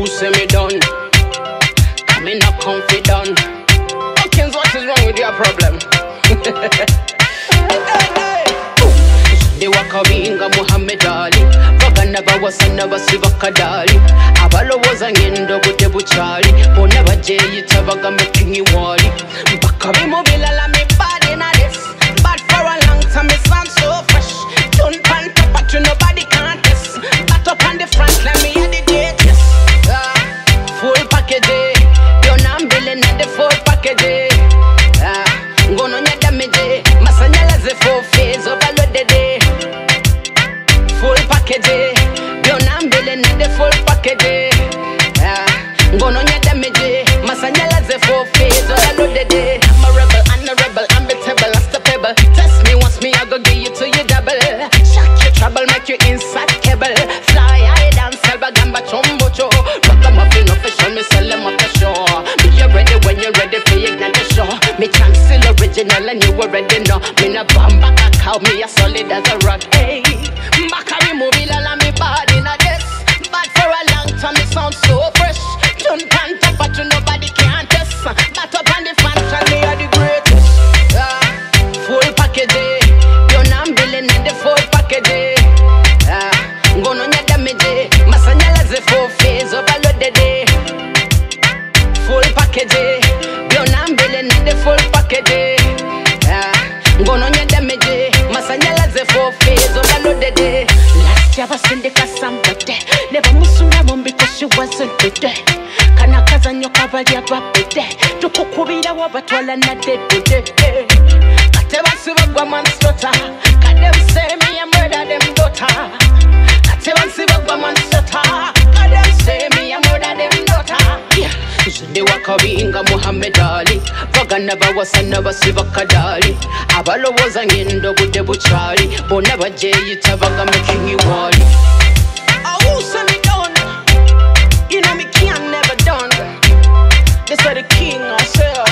who say me done? Me not confident. Hawkins, what is wrong with your problem? They walk a winga Muhammad Ali. Vaga never was a never siva kadali. Abalo was a yendo with the buchali. But never jay it vaga making you wally. Bakabi mobile la me bad in a this. Bad for a long time, it sound so fresh. Don't pan top but you nobody can't test. Back up on the front, let me hear the greatest. Full package. I'm billing at the full package. Ngono nya damage. Masanyala ze full phase overloaded. Full package. I'm billing at the full package. Ngono nya damage. Masanyala ze full phase overloaded. I'm a rebel, honorable, unbeatable, unstoppable. Test me once, me I go give you to you double. Shock your trouble, make you inside cable. Fly high down, selva gamba chombocho. Rock a muffin official, me sell them off the shore. When you're ready for ignite the show. Me chant still original and you already know. Me na bamba a cow, me as solid as a rock. Hey, Macari movie la me bad in a this. Bad for a long time, it sounds so fresh. Don't pan top but you nobody can test. Bat up on the function, me are the greatest. Full package, you're not billing in the full package. Ngono nya damage, masanyala ze full phase overloaded. Full package, I'm billing in the full package. Ngono nya damage, masanyala ze full phase overloaded. Last year was in the kasambate. Never musuna mom because she wasn't with there. Kana kaza nyoka bali abapete. Tukukubira wabatwala na dead today. Kate basiba gwa manslota. Kadem say me a murder them daughter. Kate basiba gwa manslota. Kadem say me a murder them daughter. They walk a winga Muhammad Ali. Vaga never was a never siva kadali. Abalo was a yendo with the buchali. But never jay it vaga making you wally. Oh, send me down. You know me can never done. This why the king I say.